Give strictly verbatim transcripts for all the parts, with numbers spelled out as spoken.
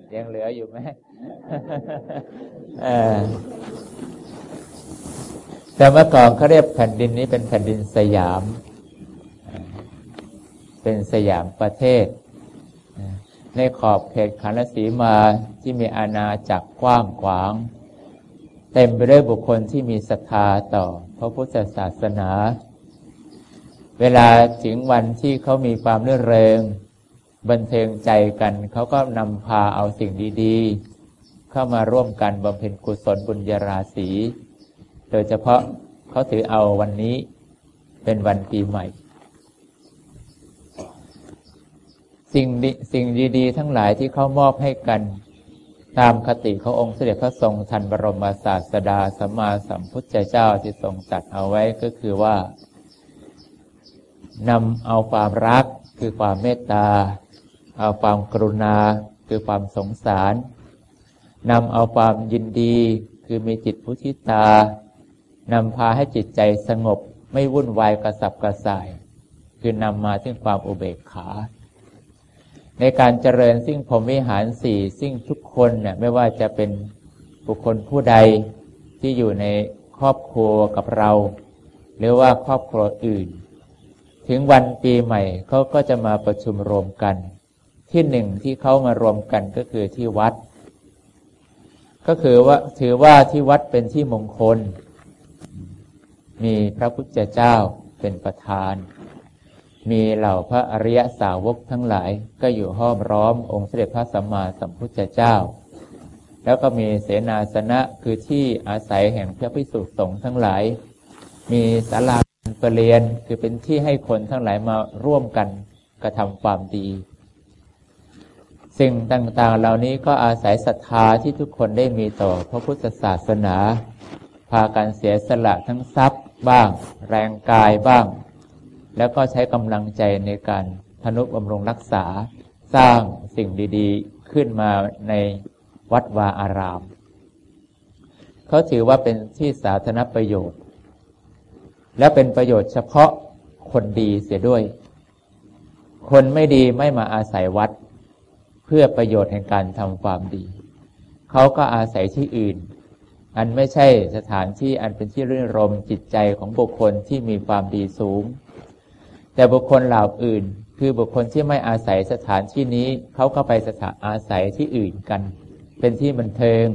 ยังเหลืออยู่ไหม แต่เมื่อก่อนเขาเรียกแผ่นดินนี้เป็นแผ่นดินสยามเป็นสยามประเทศในขอบเขตขันธสีมาที่มีอาณาจักรกว้างขวางเต็มไปด้วยบุคคลที่มีศรัทธาต่อพระพุทธศาสนาเวลาถึงวันที่เขามีความรื่นเริงบันเทิงใจกันเขาก็นำพาเอาสิ่งดีๆเข้ามาร่วมกันบำเพ็ญกุศลบุญญาราศีโดยเฉพาะเขาถือเอาวันนี้เป็นวันปีใหม่สิ่งดีสิ่งดีๆทั้งหลายที่เขามอบให้กันตามคติขององค์เสด็จพระทรงทันบรมศาสดาสัมมาสัมพุทธเจ้าที่ทรงตรัสเอาไว้ก็คือว่านำเอาความรักคือความเมตตาเอาความกรุณาคือความสงสารนำเอาความยินดีคือมีจิตมุทิตานำพาให้จิตใจสงบไม่วุ่นวายกระสับกระส่ายคือนำมาซึ่งความอุเบกขาในการเจริญสิ่งพรหมวิหารสี่สิ่งทุกคนเนี่ยไม่ว่าจะเป็นบุคคลผู้ใดที่อยู่ในครอบครัวกับเราหรือว่าครอบครัวอื่นถึงวันปีใหม่เขาก็จะมาประชุมรวมกันที่หนึ่งที่เขามารวมกันก็คือที่วัดก็คือว่าถือว่าที่วัดเป็นที่มงคลมีพระพุทธเจ้าเป็นประธานมีเหล่าพระอริยสาวกทั้งหลายก็อยู่ห้อมล้อมองค์เสด็จพระสัมมาสัมพุทธเจ้าแล้วก็มีเสนาสนะคือที่อาศัยแห่งพระภิกษุสงฆ์ทั้งหลายมีศาลาประเรียนคือเป็นที่ให้คนทั้งหลายมาร่วมกันกระทำความดีสิ่งต่างๆเหล่านี้ก็อาศัยศรัทธาที่ทุกคนได้มีต่อพระพุทธศาสนาพากันเสียสละทั้งทรัพย์บ้างแรงกายบ้างแล้วก็ใช้กำลังใจในการทนุบำรุงรักษาสร้างสิ่งดีๆขึ้นมาในวัดวาอารามเขาถือว่าเป็นที่สาธารณประโยชน์และเป็นประโยชน์เฉพาะคนดีเสียด้วยคนไม่ดีไม่มาอาศัยวัดเพื่อประโยชน์แห่งการทำความดีเขาก็อาศัยที่อื่นอันไม่ใช่สถานที่อันเป็นที่รื่นรมจิตใจของบุคคลที่มีความดีสูงแต่บุคคลเหล่าอื่นคือบุคคลที่ไม่อาศัยสถานที่นี้เขาก็ไปสถานอาศัยที่อื่นกันเป็นที่บันเทิง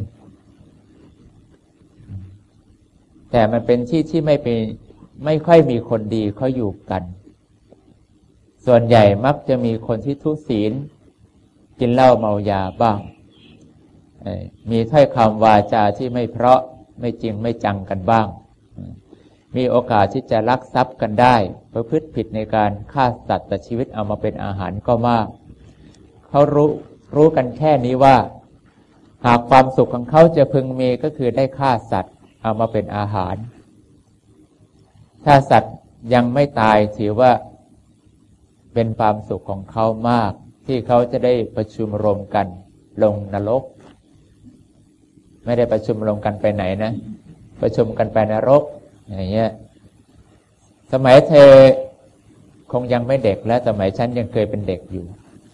แต่มันเป็นที่ที่ไม่เป็นไม่ค่อยมีคนดีเขาอยู่กันส่วนใหญ่มักจะมีคนที่ทุศีลกินเหล้าเมายาบ้างมีถ้อยคำวาจาที่ไม่เพราะไม่จริงไม่จังกันบ้างมีโอกาสที่จะลักทรัพย์กันได้ประพฤติผิดในการฆ่าสัตว์แต่ชีวิตเอามาเป็นอาหารก็มากเขารู้รู้กันแค่นี้ว่าหากความสุขของเขาจะพึงมีก็คือได้ฆ่าสัตว์เอามาเป็นอาหารถ้าสัตว์ยังไม่ตายถือว่าเป็นความสุขของเขามากที่เขาจะได้ประชุมรวมกันลงนรกไม่ได้ประชุมรวมกันไปไหนนะประชุมกันไปนรกอย่างเงี้ยสมัยเธอคงยังไม่เด็กแล้วสมัยฉันยังเคยเป็นเด็กอยู่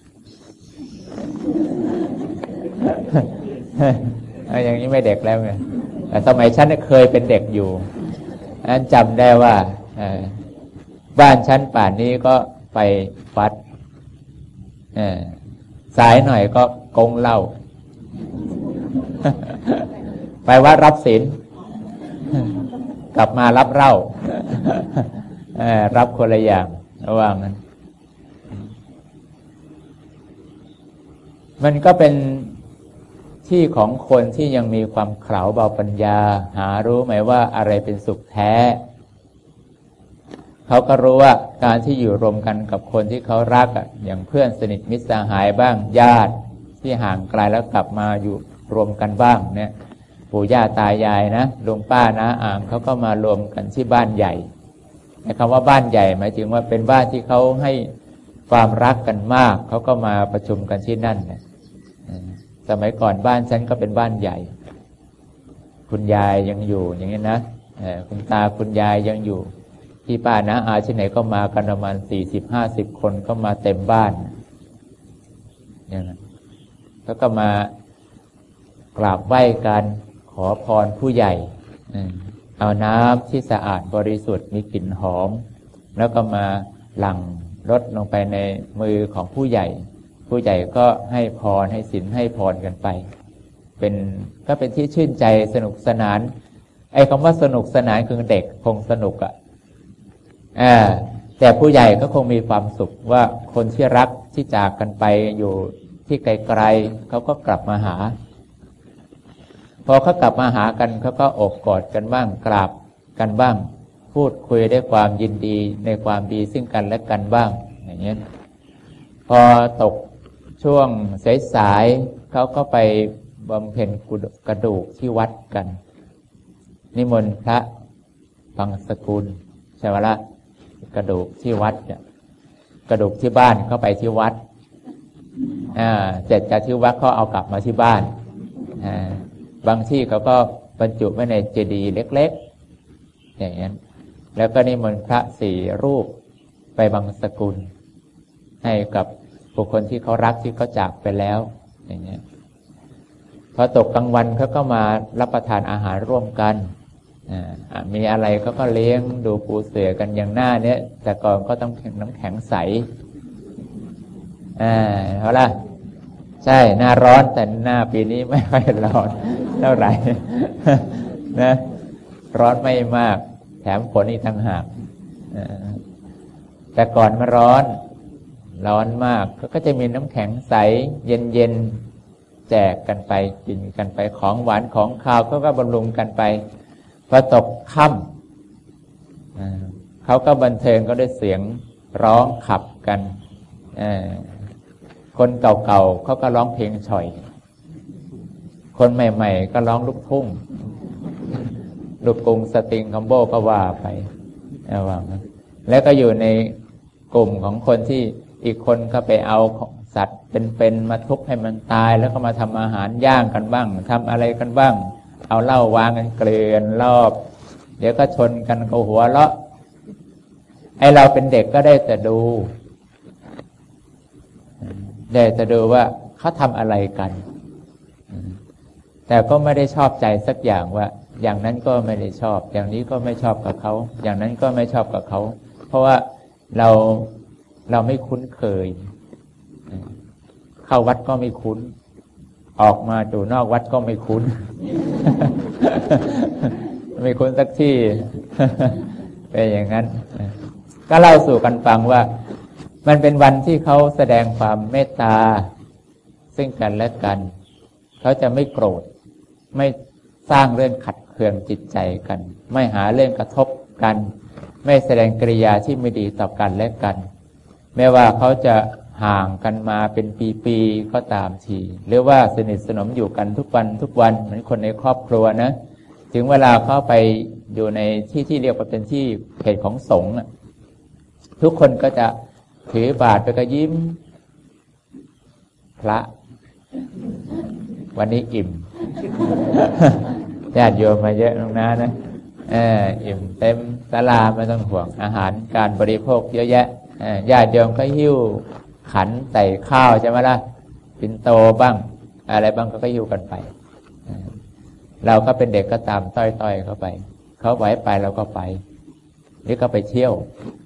อย่างนี้ไม่เด็กแล้วไงแต่สมัยฉันเคยเป็นเด็กอยู่อันจำได้ว่าบ้านฉันป่านนี้ก็ไปวัดสายหน่อยก็กงเหล้า ไปวัดรับศีลกลับมารับเหล้า รับคนละอย่างระหว่างนั้นมันก็เป็นที่ของคนที่ยังมีความเขลาเบาปัญญาหารู้ไหมว่าอะไรเป็นสุขแท้เขาก็รู้ว่าการที่อยู่รวมกันกับคนที่เขารักอ่ะอย่างเพื่อนสนิทมิตรสหายบ้างญาติที่ห่างไกลแล้วกลับมาอยู่รวมกันบ้างเนี่ยปู่ย่าตายายนะลุงป้านะอ่างเขาก็มารวมกันที่บ้านใหญ่คำว่าบ้านใหญ่หมายถึงว่าเป็นบ้านที่เขาให้ความรักกันมากเขาก็มาประชุมกันที่นั่นนะสมัยก่อนบ้านฉันก็เป็นบ้านใหญ่คุณยายยังอยู่อย่างนี้นะคุณตาคุณยายยังอยู่ที่ป้านะอาที่ไหนก็มากันประมาณสี่สิบห้าสิบคนก็มาเต็มบ้านอย่างนั้นเขาก็มากราบไหว้กันขอพรผู้ใหญ่เอาน้ำที่สะอาดบริสุทธิ์มีกลิ่นหอมแล้วก็มาหลั่งรดลงไปในมือของผู้ใหญ่ผู้ใหญ่ก็ให้พรให้ศีลให้พรกันไปเป็นก็เป็นที่ชื่นใจสนุกสนานไอ้คำว่าสนุกสนานคือเด็กคงสนุกอ่ะอ่าแต่ผู้ใหญ่ก็คงมีความสุขว่าคนที่รักที่จากกันไปอยู่ที่ไกลๆเขาก็กลับมาหาพอเขากลับมาหากันเขาก็อบกอดกันบ้างกราบกันบ้างพูดคุยด้วยความยินดีในความดีซึ่งกันและกันบ้างอย่างเงี้ยพอตกช่วงสายๆเขาก็ไปบำเพ็ญกระดูกที่วัดกันนิมนต์พระฟังสกุลใช่ไหมล่ะกระดูกที่วัดเนี่ยกระดูกที่บ้านเขาไปที่วัดอ่าเสร็จจากที่วัดเขาเอากลับมาที่บ้านอ่าบางที่เขาก็บรรจุไว้ในเจดีย์เล็กๆอย่างนั้นแล้วก็นิมนต์พระสี่รูปไปบังสกุลให้กับบุคคลที่เขารักที่เขาจากไปแล้วอย่างนี้พอตกกลางวันเขาก็มารับประทานอาหารร่วมกันมีอะไรเขาก็เลี้ยงดูปูเสือกันอย่างหน้าเนี้ยแต่ก่อนก็ต้องน้ำแข็งใสอ่าเอาล่ะใช่หน้าร้อนแต่หน้าปีนี้ไม่ค่อยร้อนเท่าไหร่นะร้อนไม่มากแถมฝนอีกต่างหากแต่ก่อนมาร้อนร้อนมากก็จะมีน้ำแข็งใสเย็นๆแจกกันไปกินกันไปของหวานของคาวก็ก็บำรุงกันไปพอตกค่ำเขาก็บันเทิงก็ด้วยเสียงร้องขับกันคนเก่าๆเขาก็ร้องเพลงฉ่อยคนใหม่ๆก็ร้องลูกทุ่งลูกกรุงสตริงคอมโบก็ว่าไปว่าแล้วก็อยู่ในกลุ่มของคนที่อีกคนก็ไปเอาสัตว์เป็นๆมาทุบให้มันตายแล้วก็มาทำอาหารย่างกันบ้างทำอะไรกันบ้างเอาเหล้าวางกันเกลื่อนรอบเดี๋ยวก็ชนกันก็หัวเราะไอเราเป็นเด็กก็ได้แต่ดูได้แต่ดูว่าเขาทำอะไรกันแต่ก็ไม่ได้ชอบใจสักอย่างว่าอย่างนั้นก็ไม่ได้ชอบอย่างนี้ก็ไม่ชอบกับเขาอย่างนั้นก็ไม่ชอบกับเขาเพราะว่าเราเราไม่คุ้นเคยเข้าวัดก็ไม่คุ้นออกมาอยู่นอกวัดก็ไม่คุ้น ไม่คุ้นสักที่ เป็นอย่างนั้นก็เล่าสู่กันฟังว่ามันเป็นวันที่เขาแสดงความเมตตาซึ่งกันและกันเขาจะไม่โกรธไม่สร้างเรื่องขัดเคืองจิตใจกันไม่หาเรื่องกระทบกันไม่แสดงกิริยาที่ไม่ดีต่อกันและกันแม้ว่าเขาจะห่างกันมาเป็นปีๆก็ตามทีหรือว่าสนิทสนมอยู่กันทุกวันทุกวันเหมือนคนในครอบครัวนะถึงเวลาเข้าไปอยู่ในที่ที่เรียกว่าเป็นที่เขตของสงฆ์ทุกคนก็จะถือบาตรไปก็ยิ้มพระวันนี้อิ่มญาติโยมมาเยอะนะนะเอออิ่มเต็มศาลาไม่ต้องห่วงอาหารการบริโภคเยอะแยะญาติโยมก็หิ้วขันใส่ข้าวใช่ไหมล่ะปิ่นโตบ้างอะไรบ้างก็หิ้วกันไปเราก็เป็นเด็กก็ตามต้อยๆเข้าไปเขาไหวไปเราก็ไปหรือก็ไปเที่ยว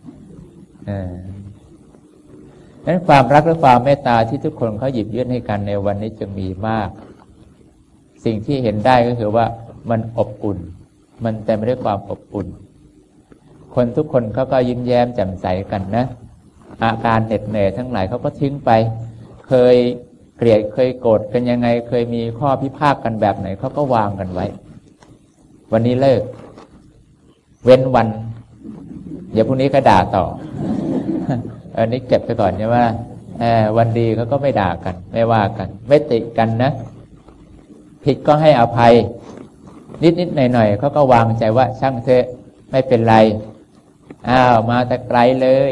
นั้นความรักและความเมตตาที่ทุกคนเขาหยิบยื่นให้กันในวันนี้จึงมีมากสิ่งที่เห็นได้ก็คือว่ามันอบอุ่นมันเต็มไปด้วยความอบอุ่นคนทุกคนเขาก็ยิ้มแย้มแจ่มใสกันนะอาการเหน็ดเหนื่อยทั้งหลายเขาก็ทิ้งไปเคยเกลียดเคยโกรธกันยังไงเคยมีข้อพิพาทกันแบบไหนเขาก็วางกันไว้วันนี้เลิกเว้นวันเดี๋ยวพรุ่งนี้ก็ด่าต่ออันนี้เก็บไปก่อนใช่ไหมวันดีเขาก็ไม่ด่ากันไม่ว่ากันไม่ติกันนะผิดก็ให้อภัยนิดๆหน่อยๆเขาก็วางใจว่าช่างเถอะไม่เป็นไรอ้าวมาแต่ไกลเลย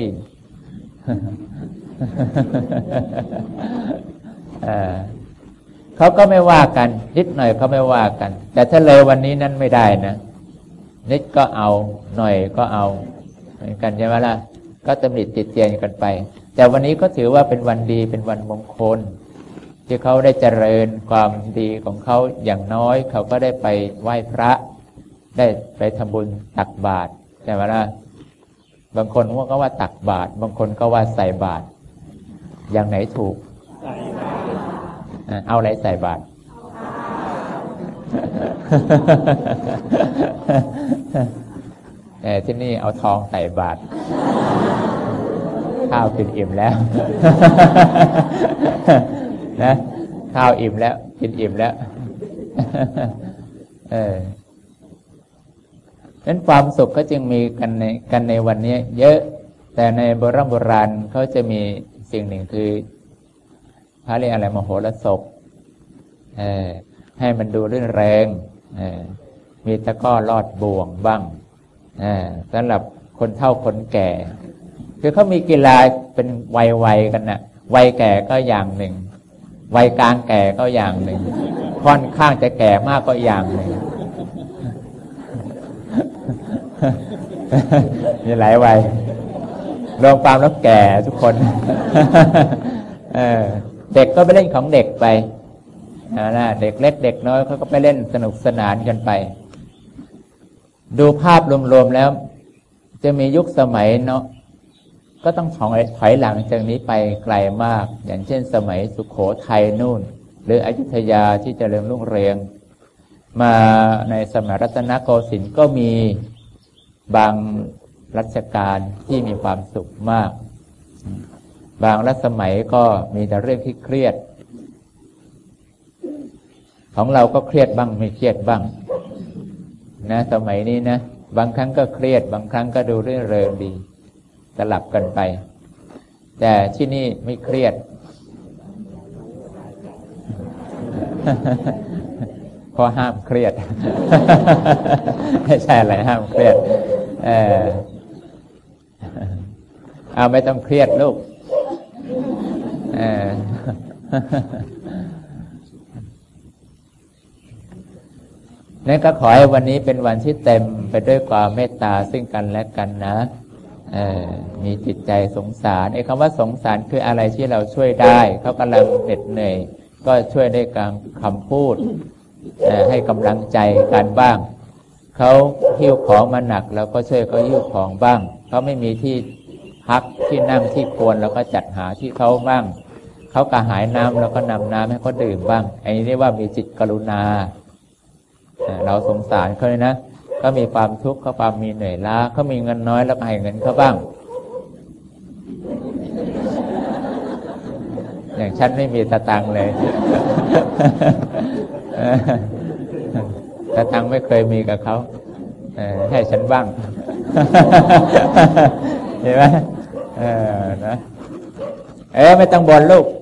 เขาก็ไม่ว่ากันนิดหน่อยเขาไม่ว่ากันแต่ถ้าเลยวันนี้นั้นไม่ได้นะนิดก็เอาหน่อยก็เอาเหมือนกันใช่ไหมล่ะก็ตำหนิติเตียนกันไปแต่วันนี้ก็ถือว่าเป็นวันดีเป็นวันมงคล จที่เขาได้เจริญความดีของเขาอย่างน้อยเขาก็ได้ไปไหว้พระได้ไปทำบุญตักบาตรใช่ไหมล่ะบางคนก็ว่าตักบาตรบางคนก็ว่าใส่บาตรอย่างไหนถูกเอาอะไรใส่บาตรแต่ที่นี่เอาทองใส่บาตรข้าวกินอิ่มแล้วนะข้าวอิ่มแล้วกินอิ่มแล้วเออนั้นความสุขก็จึงมีกันในกันในวันนี้เยอะแต่ในโบราณโบราณเขาจะมีสิ่งหนึ่งคือพระเรียกอะไรมโหรสพเออให้มันดูรื่นแรงเออมีตะกร้อลอดบ่วงบ้างเออสำหรับคนเฒ่าคนแก่คือเขามีกีฬาเป็นวัยๆกันน่ะวัยแก่ก็อย่างหนึ่งวัยกลางแก่ก็อย่างหนึ่งค่อนข้างจะแก่มากก็อย่างหนึ่งมีหลายวัยรวมความแล้วแก่ทุกคนเออเด็กก็ไปเล่นของเด็กไปนะเด็กเล็กเด็กน้อยเขาก็ไปเล่นสนุกสนานกันไปดูภาพรวมๆแล้วจะมียุคสมัยเนาะก็ต้องถอยถอยหลังจากนี้ไปไกลมากอย่างเช่นสมัยสุโขทัยนู่นหรืออยุธยาที่เจริญรุ่งเรืองมาในสมัยรัตนโกสินทร์ก็มีบางรัชกาลที่มีความสุขมากบางรัชสมัยก็มีแต่เรื่องที่เครียดของเราก็เครียดบ้างไม่เครียดบ้างนะสมัยนี้นะบางครั้งก็เครียดบางครั้งก็ดูเรื่องเริงดีสลับกันไปแต่ที่นี่ไม่เครียดเพราะห้ามเครียดไม่ใช่อะไรห้ามเครียดเออเอาไม่ต้องเครียดลูกเออนั่นก็ขอให้วันนี้เป็นวันที่เต็มไปด้วยความเมตตาซึ่งกันและกันนะเออมีจิตใจสงสารไอ้คำว่าสงสารคืออะไรที่เราช่วยได้เขากำลังเหน็ดเหนื่อยก็ช่วยได้การคำพูดให้กำลังใจกันบ้างเขาหิ้วของมาหนักเราก็ช่วยเขาหิ้วของบ้างเขาไม่มีที่พักที่นั่งที่ควรเราก็จัดหาที่เขาบ้างเขากระหายน้ำเราก็นำน้ำให้เขาดื่มบ้างไอ้นี่เรียกว่ามีจิตกรุณาเราสงสารเขาเลยนะเขามีความทุกข์เขาความมีเหนื่อยล้าเขามีเงินน้อยแล้วก็ให้เงินเขาบ้างอย่างฉันไม่มีตะตังเลยตะตังไม่เคยมีกับเขาให้ฉันบ้างเห็นไหมเออนะเอ๊ะไม่ต้องบ่นลูก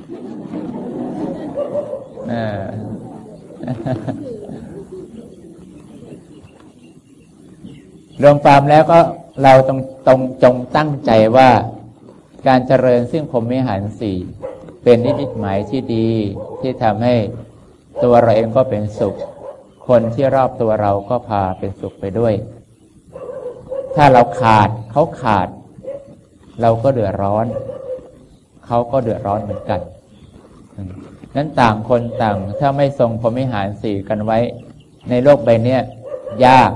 เออรวมความแล้วก็เราต้องตรงจงตั้งใจว่าการเจริญซึ่งพรหมวิหารสี่เป็นนิมิตหมายที่ดีที่ทำให้ตัวเราเองก็เป็นสุขคนที่รอบตัวเราก็พาเป็นสุขไปด้วยถ้าเราขาดเขาขาดเราก็เดือดร้อนเขาก็เดือดร้อนเหมือนกันนั้นต่างคนต่างถ้าไม่ทรงพรหมวิหารสี่กันไว้ในโลกใบนี้ยาก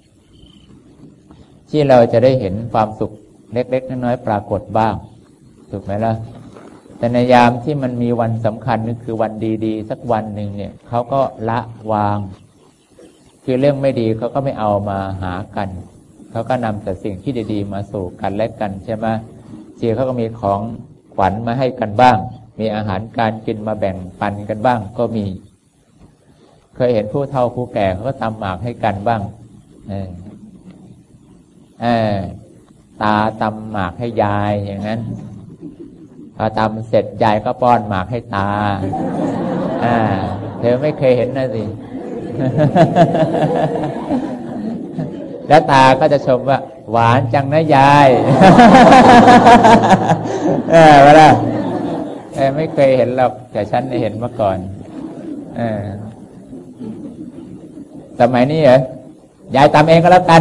ที่เราจะได้เห็นความสุขเล็กๆน้อยๆปรากฏบ้างถูกไหมล่ะแต่ในยามที่มันมีวันสำคัญนี่คือวันดีๆสักวันหนึ่งเนี่ยเขาก็ละวางคือเรื่องไม่ดีเขาก็ไม่เอามาหากันเขาก็นำแต่สิ่งที่ดีๆมาสู่กันและกันใช่ไหมเจียเขาก็มีของขวัญมาให้กันบ้างมีอาหารการกินมาแบ่งปันกันบ้างก็มีเคยเห็นผู้เฒ่าผู้แก่เขาก็ทำหมากให้กันบ้างเออเออตาตำหมากให้ยายอย่างนั้นพอตำเสร็จยายก็ป้อนหมากให้ตาอ่าเธอไม่เคยเห็นนะสิ แล้วตาก็จะชมว่าหวานจังนะยาย เออเวลาเออไม่เคยเห็นหรอกแต่ฉันได้เห็นมาก่อนเออสมัยนี้เหรอยายตำเองก็แล้วกัน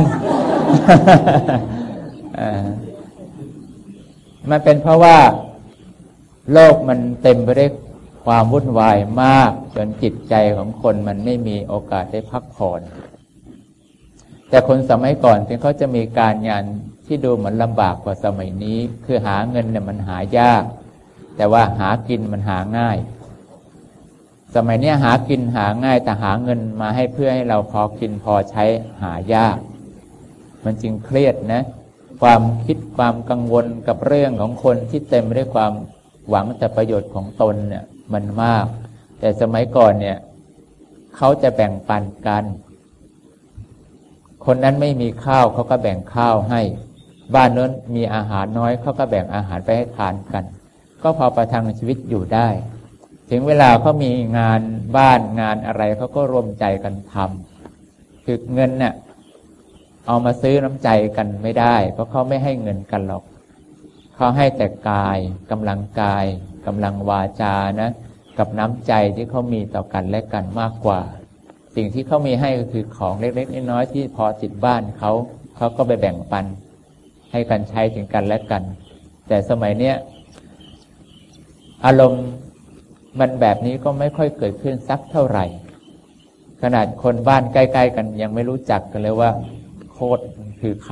มันเป็นเพราะว่าโลกมันเต็มไปด้วยความวุ่นวายมากจนจิตใจของคนมันไม่มีโอกาสได้พักผ่อนแต่คนสมัยก่อนถึงเขาจะมีการงานที่ดูเหมือนลำบากกว่าสมัยนี้คือหาเงินเนี่ยมันหายากแต่ว่าหากินมันหาง่ายสมัยนี้หากินหาง่ายแต่หาเงินมาให้เพื่อให้เราพอกินพอใช้หายากมันจึงเครียดนะความคิดความกังวลกับเรื่องของคนที่เต็มไปด้วยความหวังแต่ประโยชน์ของตนเนี่ยมันมากแต่สมัยก่อนเนี่ยเขาจะแบ่งปันกันคนนั้นไม่มีข้าวเขาก็แบ่งข้าวให้บ้านนั้นมีอาหารน้อยเขาก็แบ่งอาหารไปให้ทานกันก็พอประทังชีวิตอยู่ได้ถึงเวลาเขามีงานบ้านงานอะไรเขาก็ร่วมใจกันทำคือเงินเนี่ยเอามาซื้อน้ำใจกันไม่ได้เพราะเขาไม่ให้เงินกันหรอกเขาให้แต่กายกำลังกายกำลังวาจานะกับน้ำใจที่เขามีต่อกันและกันมากกว่าสิ่งที่เขามีให้ก็คือของเล็กๆน้อยๆที่พอติดบ้านเขาเขาก็ไปแบ่งปันให้กันใช้ถึงกันและกันแต่สมัยเนี้ยอารมณ์มันแบบนี้ก็ไม่ค่อยเกิดขึ้นสักเท่าไหร่ขนาดคนบ้านใกล้ๆกันยังไม่รู้จักกันเลยว่าโคตรคือใคร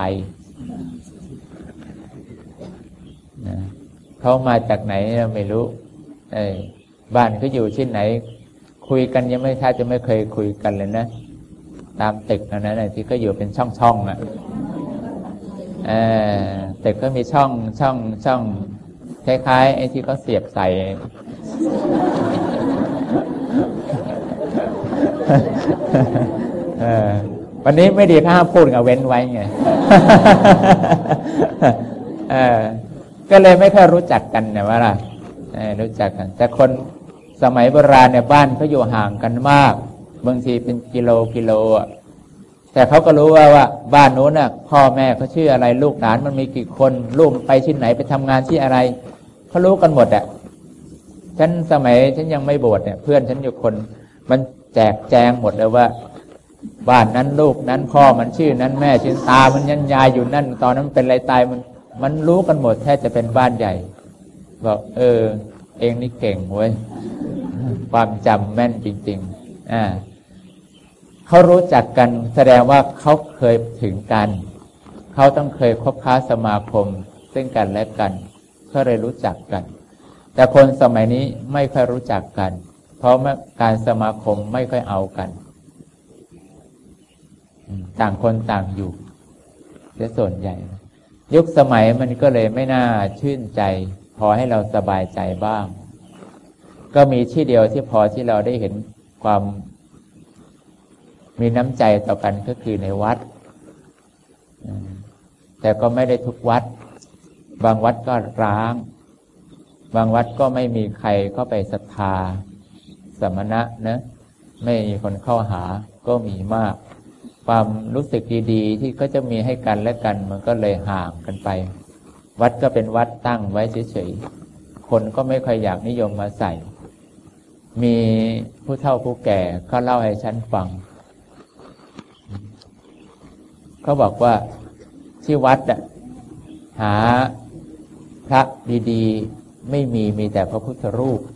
นะเขามาจากไหนเราไม่รู้เอ้ยบ้านเขาอยู่ที่ไหนคุยกันยังไม่ถ้าจะไม่เคยคุยกันเลยนะตามตึกนั่นนะที่ก็อยู่เป็นช่องๆอ่ะเออตึกก็มีช่องช่องช่องคล้ายๆไอ้ที่เขาเสียบใส่เออวันนี้ไม่ดีถ้าห้ามพูดกับเว้นไว้ไงเออก็เลยไม่ค่อยรู้จักกันเนี่ยว่าล่ะรู้จักกันแต่คนสมัยโบราณเนี่ยบ้านเขาอยู่ห่างกันมากบางทีเป็นกิโลกิโลอ่ะแต่เขาก็รู้ว่าว่าบ้านโน้นน่ะพ่อแม่เขาชื่ออะไรลูกหลานมันมีกี่คนลูกไปที่ไหนไปทำงานที่อะไรเขารู้กันหมดอ่ะฉันสมัยฉันยังไม่บวชเนี่ยเพื่อนฉันอยู่คนมันแจกแจงหมดเลยว่าบ้านนั้นลูกนั้นพ่อมันชื่อนั้นแม่ชื่อตามันยันยายอยู่นั่นตอนนั้นเป็นอะไรตายมันมันรู้กันหมดแท้จะเป็นบ้านใหญ่บอกเออเองนี่เก่งเว้ยความจำแม่นจริงๆอ่าเขารู้จักกันแสดงว่าเขาเคยถึงกันเขาต้องเคยคบค้าสมาคมซึ่งกันและกันก็เลยรู้จักกันแต่คนสมัยนี้ไม่ค่อยรู้จักกันเพราะการสมาคมไม่ค่อยเอากันต่างคนต่างอยู่เสียส่วนใหญ่ยุคสมัยมันก็เลยไม่น่าชื่นใจพอให้เราสบายใจบ้างก็มีที่เดียวที่พอที่เราได้เห็นความมีน้ำใจต่อกันก็คือในวัดแต่ก็ไม่ได้ทุกวัดบางวัดก็ร้างบางวัดก็ไม่มีใครเข้าไปศรัทธาสมณะนะไม่มีคนเข้าหาก็มีมากความรู้สึกดีๆที่ก็จะมีให้กันและกันมันก็เลยห่างกันไปวัดก็เป็นวัดตั้งไว้เฉยๆคนก็ไม่ค่อยอยากนิยมมาใส่มีผู้เฒ่าผู้แก่เขาเล่าให้ฉันฟังเขาบอกว่าที่วัดอะหาพระดีๆไม่มีมีแต่พระพุทธรูป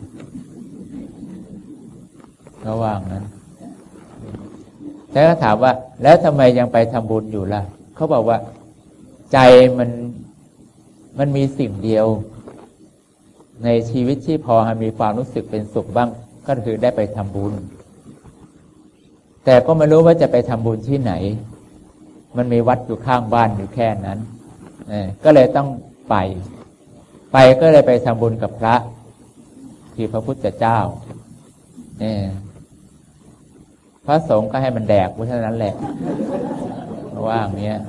เขาว่างั้นแล้วก็ถามว่าแล้วทำไมยังไปทำบุญอยู่ล่ะเขาบอกว่าใจมันมันมีสิ่งเดียวในชีวิตที่พอมีความรู้สึกเป็นสุขบ้างก็คือได้ไปทำบุญแต่ก็ไม่รู้ว่าจะไปทำบุญที่ไหนมันมีวัดอยู่ข้างบ้านอยู่แค่นั้นเออก็เลยต้องไปไปก็เลยไปทำบุญกับพระคือพระพุทธเจ้าเนี่ยพระสงฆ์ก็ให้มันแดกเพราะฉะนั้นแหละว่าอย่างเนี้ย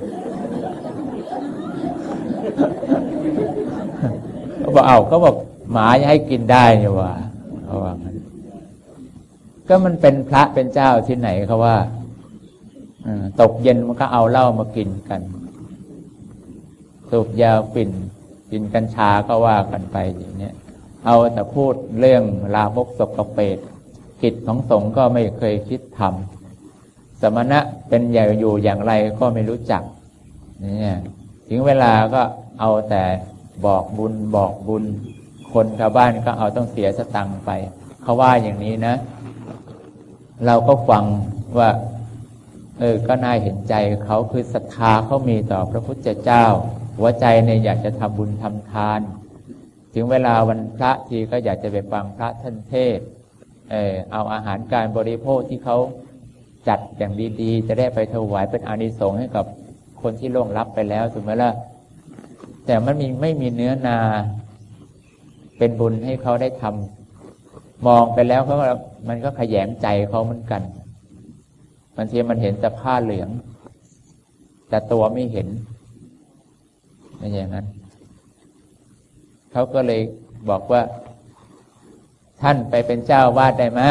เขาบอกเอาเขาบอกหมาจะให้กินได้เนี่ยว่าเขาว่างั้นก็มันเป็นพระเป็นเจ้าที่ไหนเขาว่าตกเย็นมันก็เอาเหล้ามากินกันสูบยาฝิ่นกินกัญชาก็ว่ากันไปอย่างเนี้ยเอาแต่พูดเรื่องลามกสกปรกกิจของสงฆ์ก็ไม่เคยคิดทำสมณะเป็นอย่างอยู่อย่างไรก็ไม่รู้จักเนี่ยถึงเวลาก็เอาแต่บอกบุญบอกบุญคนชาวบ้านก็เอาต้องเสียสตังค์ไปเขาว่าอย่างนี้นะเราก็ฟังว่าเออก็น่าเห็นใจเขาคือศรัทธาเขามีต่อพระพุทธเจ้าหัวใจเนี่ยอยากจะทำบุญทำทานถึงเวลาวันพระทีก็อยากจะไปฟังพระท่านเทศน์เออเอาอาหารการบริโภคที่เขาจัดอย่างดีๆจะได้ไปถวายเป็นอานิสงส์ให้กับคนที่ล่วงลับไปแล้วถูกไหมล่ะแต่มันมีไม่มีเนื้อนาเป็นบุญให้เขาได้ทำมองไปแล้วเขามันก็ขยงใจเขาเหมือนกันบางทีมันเห็นแต่ผ้าเหลืองแต่ตัวไม่เห็นไม่อย่างนั้นเขาก็เลยบอกว่าท่านไปเป็นเจ้าวาดได้ไหม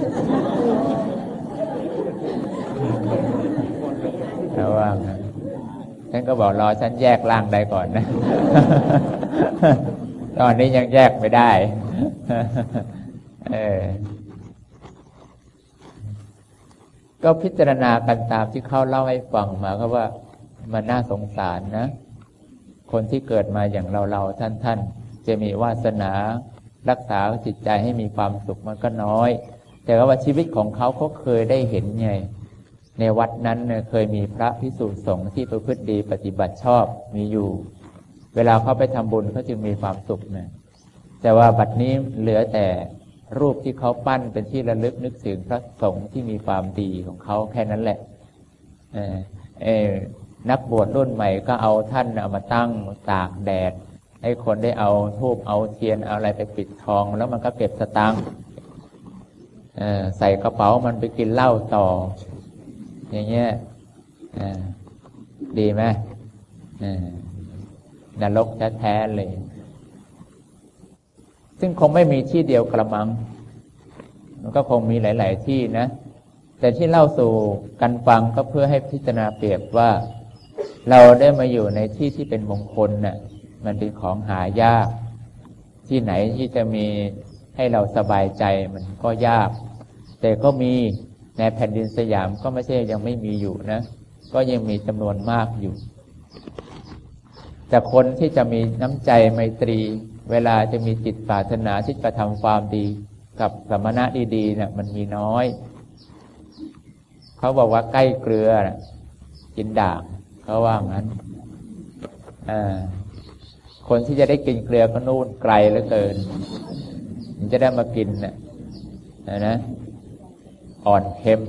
ระวังนะฉันก็บอกรอฉันแยกร่างได้ก่อนนะตอนนี้ยังแยกไม่ได้เออก็พิจารณากันตามที่เขาเล่าให้ฟังมาเขาว่ามันน่าสงสารนะคนที่เกิดมาอย่างเราเราท่านท่านจะมีวาสนารักษาจิตใจให้มีความสุขมันก็น้อยแต่ว่าชีวิตของเขาเขาเคยได้เห็นไงในวัดนั้นเนี่ยเคยมีพระภิกษุสงฆ์ที่ประพฤติดีปฏิบัติชอบมีอยู่เวลาเขาไปทำบุญเขาจึงมีความสุขนะแต่ว่าบัดนี้เหลือแต่รูปที่เขาปั้นเป็นที่ระลึกนึกถึงพระสงฆ์ที่มีความดีของเขาแค่นั้นแหละเออเออนักบวชรุ่นใหม่ก็เอาท่านเอามาตั้งตากแดดให้คนได้เอาธูปเอาเทียนเอาอะไรไปปิดทองแล้วมันก็เก็บสตางค์เออใส่กระเป๋ามันไปกินเหล้าต่ออย่างเงี้ยเออดีไหมเออนรกแท้ๆเลยซึ่งคงไม่มีที่เดียวกระมังมันก็คงมีหลายๆที่นะแต่ที่เล่าสู่กันฟังก็เพื่อให้พิจารณาเปรียบว่าเราได้มาอยู่ในที่ที่เป็นมงคลน่ะมันเป็นของหายากที่ไหนที่จะมีให้เราสบายใจมันก็ยากแต่ก็มีในแผ่นดินสยามก็ไม่ใช่ยังไม่มีอยู่นะก็ยังมีจำนวนมากอยู่แต่คนที่จะมีน้ำใจไมตรีเวลาจะมีจิตปรารถนาที่จะทำความดีกับสมณะดีๆเนี่ยมันมีน้อยเขาบอกว่าใกล้เกลือกินด่างเขาว่างั้นอ่าคนที่จะได้กินเกลือก็นู่นไกลเหลือเกินมันจะได้มากินน่ะนะอ่อนเค็ม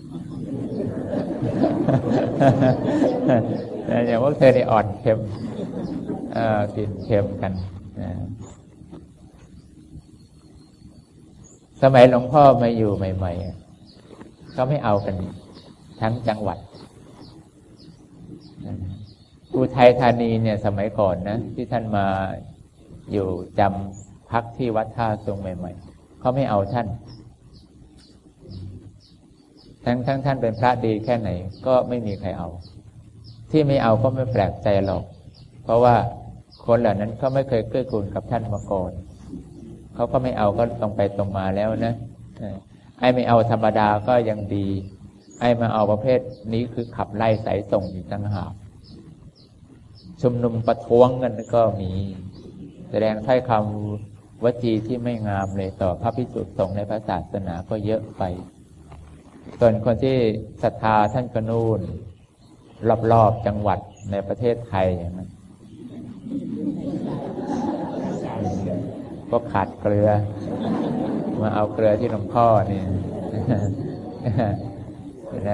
อย่างพวกเธอในอ่อนเค็มอ่ากินเค็มกันสมัยหลวงพ่อมาอยู่ใหม่ๆก็ไม่เอากันทั้งจังหวัดอุทัยธานีเนี่ยสมัยก่อนนะที่ท่านมาอยู่จำพักที่วัดท่าทรงใหม่ๆเขาไม่เอาท่านทั้งทั้งท่านเป็นพระดีแค่ไหนก็ไม่มีใครเอาที่ไม่เอาก็ไม่แปลกใจหรอกเพราะว่าคนเหล่านั้นเขาไม่เคยเกื้อกูลกับท่านมาก่อนเขาก็ไม่เอาก็ตรงไปตรงมาแล้วนะไอ้ไม่เอาธรรมดาก็ยังดีไอ้มาเอาประเภทนี้คือขับไล่สายส่งอีกต่างหากชุมนุมประท้วงกันก็มีแสดงถ้อยคำวจีที่ไม่งามเลยต่อพระภิกษุสงฆ์ในพระศาสนาก็เยอะไปส่วนคนที่ศรัทธาท่านก็นู่นรอบๆจังหวัดในประเทศไทยอย่างนั้นก็ขาดเกลือมาเอาเกลือที่หลวงพ่อนี่เห็นไหม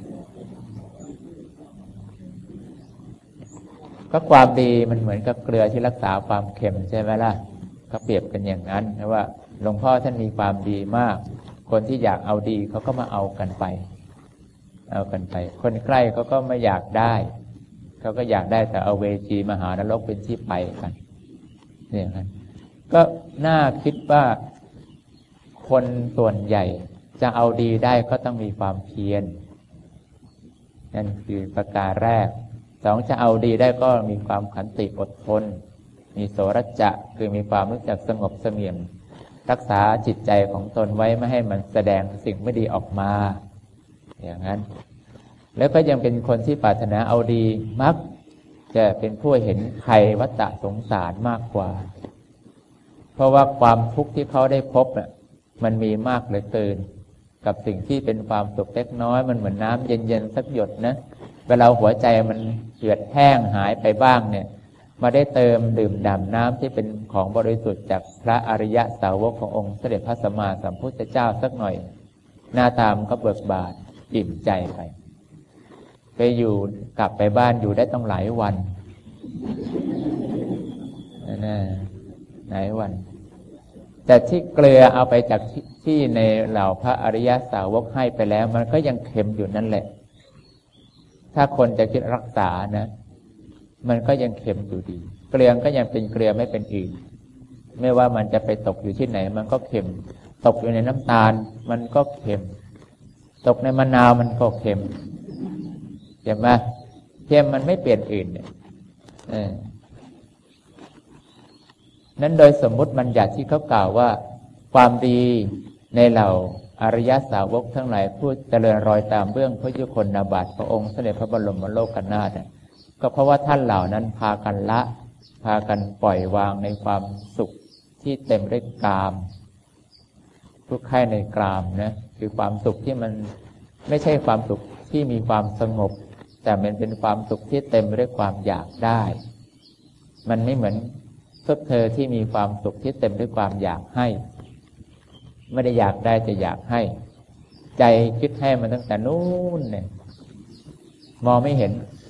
ก็ความดีมันเหมือนกับเกลือที่รักษาความเค็มใช่ไหมล่ะก็เปรียบกันอย่างนั้นนะว่าหลวงพ่อท่านมีความดีมากคนที่อยากเอาดีเขาก็มาเอากันไปเอากันไปคนใกล้เขาก็ไม่อยากได้เขาก็อยากได้แต่เอาเวจีมหานรกเป็นที่ไปกันเนี่ยครับก็น่าคิดว่าคนส่วนใหญ่จะเอาดีได้ก็ต้องมีความเพียรนั่นคือประการแรกสองจะเอาดีได้ก็มีความขันติอดทนมีโสรจะคือมีความรู้จักสงบเสงี่ยมรักษาจิตใจของตนไว้ไม่ให้มันแสดงสิ่งไม่ดีออกมาอย่างนั้นแล้วก็ยังเป็นคนที่ปรารถนาเอาดีมักจะเป็นผู้เห็นภัยวัฏสงสารมากกว่าเพราะว่าความทุกข์ที่เขาได้พบน่ะมันมีมากเหลือเกินกับสิ่งที่เป็นความสุขเล็กน้อยมันเหมือนน้ำเย็นๆสักหยดนะเวลาหัวใจมันเหือดแห้งหายไปบ้างเนี่ยมาได้เติมดื่มด่ำน้ำที่เป็นของบริสุทธิ์จากพระอริยสาวกขององค์เสด็จพระสัมมาสัมพุทธเจ้าสักหน่อยหน้าตามก็เบิกบานอิ่มใจไปไปอยู่กลับไปบ้านอยู่ได้ต้องหลายวันนะหลายวันแต่ที่เกลือเอาไปจากที่ในเหล่าพระอริยสาวกให้ไปแล้วมันก็ยังเค็มอยู่นั่นแหละถ้าคนจะคิดรักษานะมันก็ยังเค็มอยู่ดีเกลือก็ยังเป็นเกลือไม่เป็นอื่นไม่ว่ามันจะไปตกอยู่ที่ไหนมันก็เค็มตกอยู่ในน้ำตาลมันก็เค็มตกในมะนาวมันก็เค็มเห็นไหมเค็มมันไม่เปลี่ยนอื่นเนี่ยเออนั้นโดยสมมุติบัญญัติที่เขากล่าวว่าความดีในเหล่าอริยสาวกทั้งหลายผู้เจริญรอยตามเบื้องพระยุคลบาทพระองค์เสด็จพระบรมโลกนาถก็เพราะว่าท่านเหล่านั้นพากันละพากันปล่อยวางในความสุขที่เต็มด้วยกามทุกข์ใคร่ในกามนะคือความสุขที่มันไม่ใช่ความสุขที่มีความสงบแต่มันเป็นความสุขที่เต็มไปด้วยความอยากได้มันไม่เหมือนพวกเธอที่มีความสุขที่เต็มด้วยความอยากให้ไม่ได้อยากได้จะอยากให้ใจคิดให้มันตั้งแต่นู้นเนี่ยมองไม่เห็น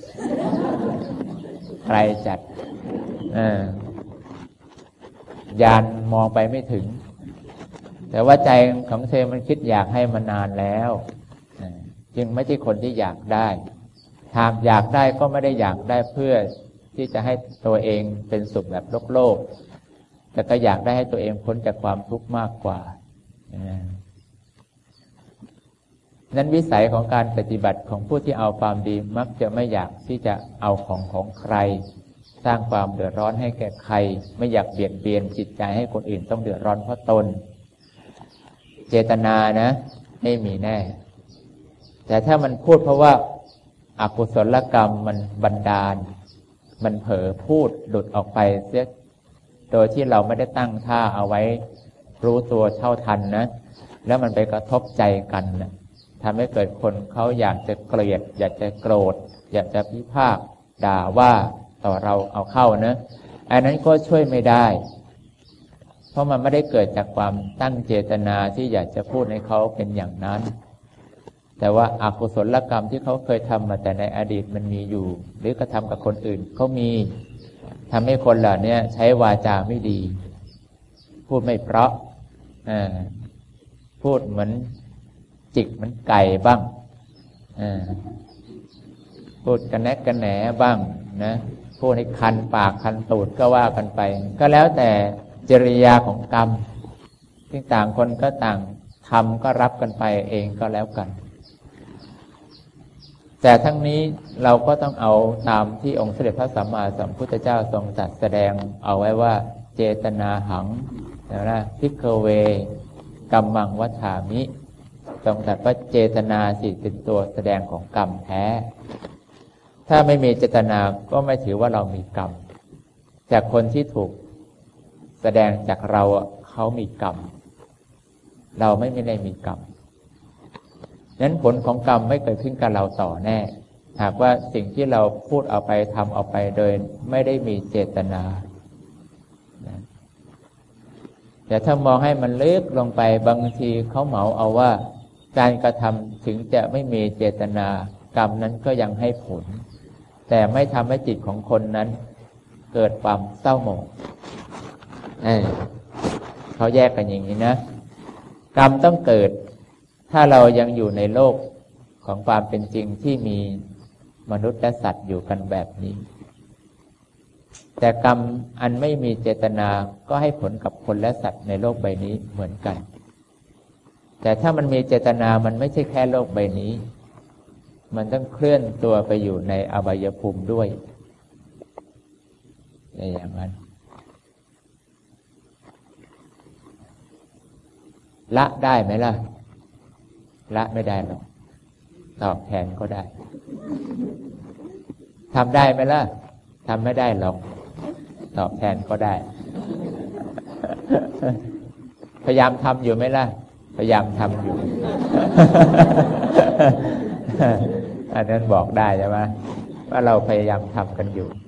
ไกลจัดอ่ายานมองไปไม่ถึงแต่ว่าใจของเธอมันคิดอยากให้มานานแล้วจึงไม่ใช่คนที่อยากได้หากอยากได้ก็ไม่ได้อยากได้เพื่อที่จะให้ตัวเองเป็นสุขแบบโลกโลกแต่ก็อยากได้ให้ตัวเองพ้นจากความทุกข์มากกว่านั้นวิสัยของการปฏิบัติของผู้ที่เอาความดีมักจะไม่อยากที่จะเอาของของใครสร้างความเดือดร้อนให้แก่ใครไม่อยากเบียดเบียนจิตใจให้คนอื่นต้องเดือดร้อนเพราะตนเจตนานะไม่มีแน่แต่ถ้ามันพูดเพราะว่าอกุศลกรรมมันบันดาลมันเผลอพูดหลุดออกไปเสียโดยที่เราไม่ได้ตั้งท่าเอาไว้รู้ตัวเท่าทันนะแล้วมันไปกระทบใจกันนะทำให้เกิดคนเขาอยากจะเกลียดอยากจะโกรธอยากจะพิพากษ์ด่าว่าต่อเราเอาเข้านะอันนั้นก็ช่วยไม่ได้เพราะมันไม่ได้เกิดจากความตั้งเจตนาที่อยากจะพูดให้เขาเป็นอย่างนั้นแต่ว่าอกุศลกรรมที่เขาเคยทำมาแต่ในอดีตมันมีอยู่หรือกระทำกับคนอื่นเขามีทำให้คนเหล่านี้ใช้วาจาไม่ดีพูดไม่เพราะอ่าพูดเหมือนจิกเหมือนไก่บ้างอ่าพูดกันแนกกันแหนบ้างนะพูดให้คันปากคันตูดก็ว่ากันไปก็แล้วแต่จริยาของกรรมที่ต่างคนก็ต่างทำก็รับกันไปเองก็แล้วกันแต่ทั้งนี้เราก็ต้องเอาตามที่องค์เสด็จพระสัมมาสัมพุทธเจ้าทรงตรัสแสดงเอาไว้ว่าเจตนาหังนะภิกขเวกัมมังวัฏฐามิทรงตรัสว่าเจตนาสิเป็นตัวแสดงของกรรมแท้ถ้าไม่มีเจตนาก็ไม่ถือว่าเรามีกรรมจากคนที่ถูกแสดงจากเราเขามีกรรมเราไม่ได้มีกรรมนั้นผลของกรรมไม่เกิดขึ้นกับเราต่อแน่หากว่าสิ่งที่เราพูดเอาไปทำเอาไปโดยไม่ได้มีเจตนาแต่ถ้ามองให้มันลึกลงไปบางทีเขาเหมาเอาว่าการกระทำถึงจะไม่มีเจตนากรรมนั้นก็ยังให้ผลแต่ไม่ทำให้จิตของคนนั้นเกิดความเศร้าหมองเออเขาแยกกันอย่างนี้นะกรรมต้องเกิดถ้าเรายังอยู่ในโลกของความเป็นจริงที่มีมนุษย์และสัตว์อยู่กันแบบนี้แต่กรรมอันไม่มีเจตนาก็ให้ผลกับคนและสัตว์ในโลกใบนี้เหมือนกันแต่ถ้ามันมีเจตนามันไม่ใช่แค่โลกใบนี้มันต้องเคลื่อนตัวไปอยู่ในอบายภูมิด้วยอย่างนั้นละได้ไหมล่ะละไม่ได้หรอกตอบแทนก็ได้ทำได้ไหมล่ะทำไม่ได้หรอกตอบแทนก็ได้พยายามทำอยู่ไหมล่ะพยายามทำอยู่ อันนั้นบอกได้ใช่ไหมว่าเราพยายามทำกันอยู่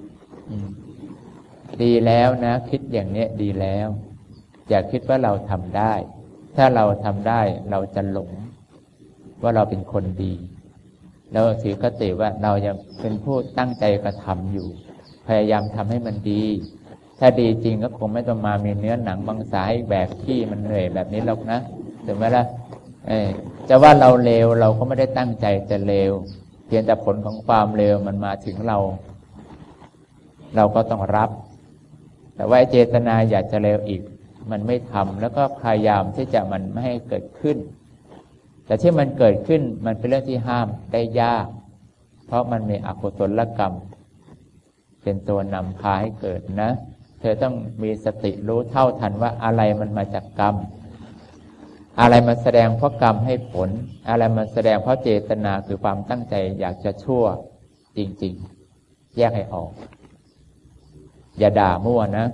ดีแล้วนะคิดอย่างนี้ดีแล้วอย่าคิดว่าเราทำได้ถ้าเราทำได้เราจะหลงว่าเราเป็นคนดีแล้วถือคติว่าเรายังเป็นผู้ตั้งใจกระทำอยู่พยายามทำให้มันดีถ้าดีจริงก็คงไม่ต้องมามีเนื้อหนังมังสาให้แบกขี้มันเหนื่อยแบบนี้หรอกนะถูกไหมล่ะเออจะว่าเราเลวเราก็ไม่ได้ตั้งใจจะเลวเพียงแต่ผลของความเลวมันมาถึงเราเราก็ต้องรับแต่ว่าเจตนาอยากจะเลวอีกมันไม่ทำแล้วก็พยายามที่จะมันไม่ให้เกิดขึ้นแต่ที่มันเกิดขึ้นมันเป็นเรื่องที่ห้ามได้ยากเพราะมันมีอกุศลกรรมเป็นตัวนำพาให้เกิดนะเธอต้องมีสติรู้เท่าทันว่าอะไรมันมาจากกรรมอะไรมันแสดงเพราะกรรมให้ผลอะไรมันแสดงเพราะเจตนาคือความตั้งใจอยากจะชั่วจริงๆแยกให้ออกอย่าด่ามั่วนะ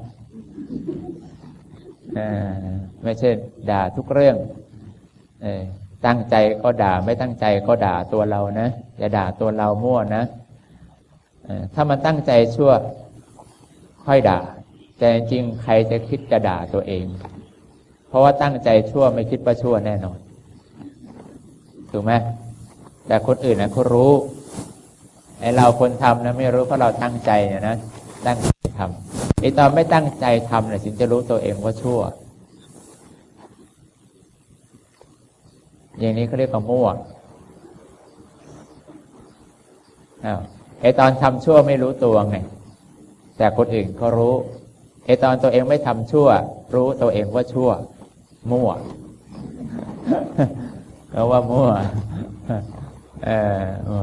ไม่ใช่ด่าทุกเรื่องตั้งใจก็ด่าไม่ตั้งใจก็ด่าตัวเรานะอย่าด่าตัวเรามั่วนะถ้ามันตั้งใจชั่วค่อยด่าแต่จริงใครจะคิดจะด่าตัวเองเพราะว่าตั้งใจชั่วไม่คิดว่าชั่วแน่นอนถูกไหมแต่คนอื่นนะเขารู้ไอ้เราคนทำนะไม่รู้เพราะเราตั้งใจเนี่ยนะตั้งใจทำไอ้ตอนไม่ตั้งใจทำเนี่ยถึงจะรู้ตัวเองว่าชั่วอย่างนี้เขาเรียกว่ามั่วอ้าวไอ้ตอนทำชั่วไม่รู้ตัวไงแต่คนอื่นเขารู้ไอ้ตอนตัวเองไม่ทำชั่วรู้ตัวเองว่าชั่วมั่วเพราะว่ามั่วเออ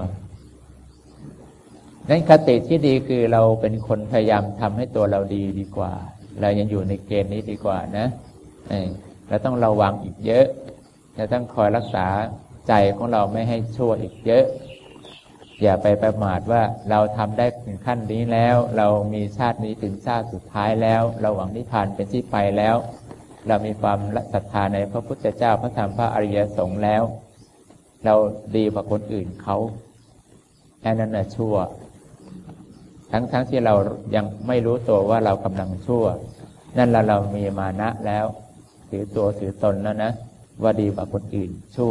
นั้นคติที่ดีคือเราเป็นคนพยายามทำให้ตัวเราดีดีกว่าเรายังอยู่ในเกณฑ์นี้ดีกว่านะเออเราต้องระวังอีกเยอะเราต้องคอยรักษาใจของเราไม่ให้ชั่วอีกเยอะอย่าไปประมาทว่าเราทำได้ถึงขั้นนี้แล้วเรามีชาตินี้ถึงชาติสุดท้ายแล้วเราหวังนิพพานเป็นที่ไปแล้วเรามีความศรัทธาในพระพุทธเจ้าพระธรรมพระอริยสงฆ์แล้วเราดีกว่าคนอื่นเขาแค่นั้นน่ะชั่วทั้งทั้งที่เรายังไม่รู้ตัวว่าเรากำลังชั่วนั่นเราเรามีมานะแล้วถือตัวถือตนแล้วนะว่าดีกว่าคนอื่นชั่ว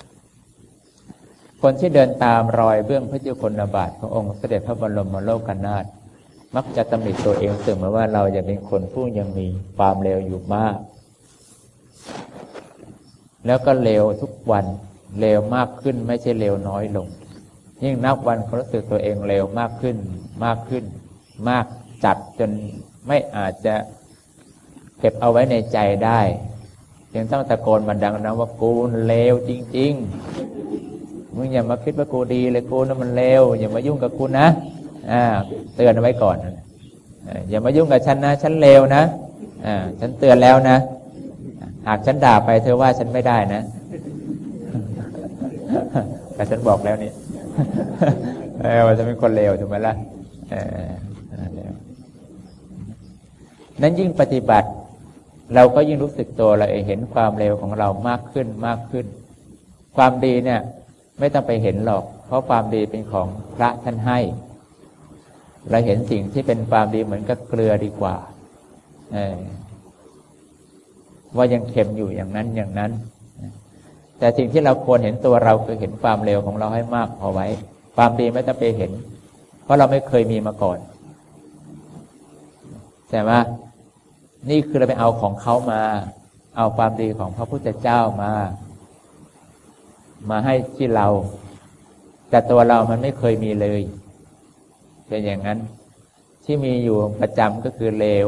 คนที่เดินตามรอยเบื้องพระยุคลบาทขององค์เสด็จพระบรมโลกนาถมักจะตำหนิตัวเองเสมอว่าเรายังเป็นคนผู้ยังมีความเลวอยู่มากแล้วก็เลวทุกวันเลวมากขึ้นไม่ใช่เลวน้อยลงยิ่งนับวันเขารู้สึกตัวเองเลวมากขึ้นมากขึ้นมากจัดจนไม่อาจจะเก็บเอาไว้ในใจได้ยังต้องตะโกนมันดังนะว่ากูเลวจริงๆมึงอย่ามาคิดว่ากูดีเลยกูนั่นมันเลวอย่ามายุ่งกับกูนะอ่าเตือนเอาไว้ก่อนอย่ามายุ่งกับฉันนะฉันเลวนะอ่าฉันเตือนแล้วนะหากฉันด่าไปเธอว่าฉันไม่ได้นะแต่ฉันบอกแล้วนี่ว่าจะเป็นคนเลวถูกไหมล่ะนั้นยิ่งปฏิบัติเราก็ยิ่งรู้สึกตัวเราเห็นความเลวของเรามากขึ้นมากขึ้นความดีเนี่ยไม่ต้องไปเห็นหรอกเพราะความดีเป็นของพระท่านให้เราเห็นสิ่งที่เป็นความดีเหมือนกับเกลือดีกว่าเออว่ายังเค็มอยู่อย่างนั้นอย่างนั้นแต่สิ่งที่เราควรเห็นตัวเราคือเห็นความเลวของเราให้มากพอไว้ความดีไม่ต้องไปเห็นเพราะเราไม่เคยมีมาก่อนใช่ไหมนี่คือเราไปเอาของเขามาเอาความดีของพระพุทธเจ้ามามาให้ที่เราแต่ตัวเรามันไม่เคยมีเลยเป็นอย่างนั้นที่มีอยู่ประจำก็คือเลว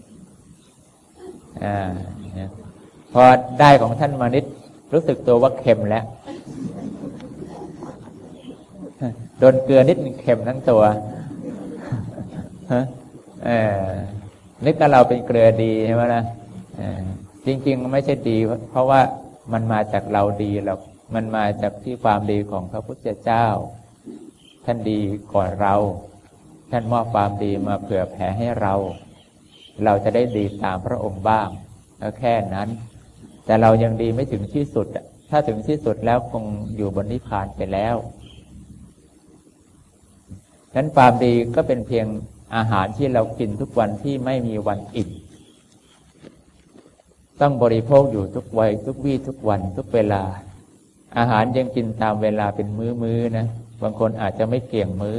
อ่าพอได้ของท่านมานิดรู้สึกตัวว่าเค็มแล้วโดนเกลือนิดนึงเค็มทั้งตัวเออนึกว่าเราเป็นเกลือดีใช่ไหมล่ะจริงๆมันไม่ใช่ดีเพราะว่ามันมาจากเราดีหรอกมันมาจากที่ความดีของพระพุทธเจ้าท่านดีก่อนเราท่านมอบความดีมาเผื่อแผ่ให้เราเราจะได้ดีตามพระองค์บ้างแล้วแค่นั้นแต่เรายังดีไม่ถึงที่สุดอ่ะถ้าถึงที่สุดแล้วคงอยู่บนนิพพานไปแล้วฉะนั้นความดีก็เป็นเพียงอาหารที่เรากินทุกวันที่ไม่มีวันอิ่มต้องบริโภคอยู่ทุกวัยทุกวี่ทุกวันทุกเวลาอาหารยังกินตามเวลาเป็นมื้อๆนะบางคนอาจจะไม่เกี่ยงมื้อ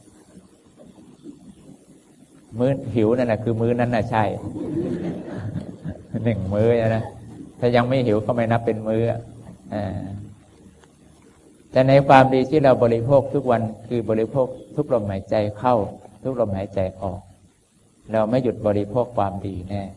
มื้อหิวนั่นแหละคือมื้อนั้นน่ะใช่หนึ่งมื้อนะถ้ายังไม่หิวก็ไม่นับเป็นมื้ออ่าแต่ในความดีที่เราบริโภคทุกวันคือบริโภคทุกลมหายใจเข้าทุกลมหายใจออกเราไม่หยุดบริโภคความดีแน่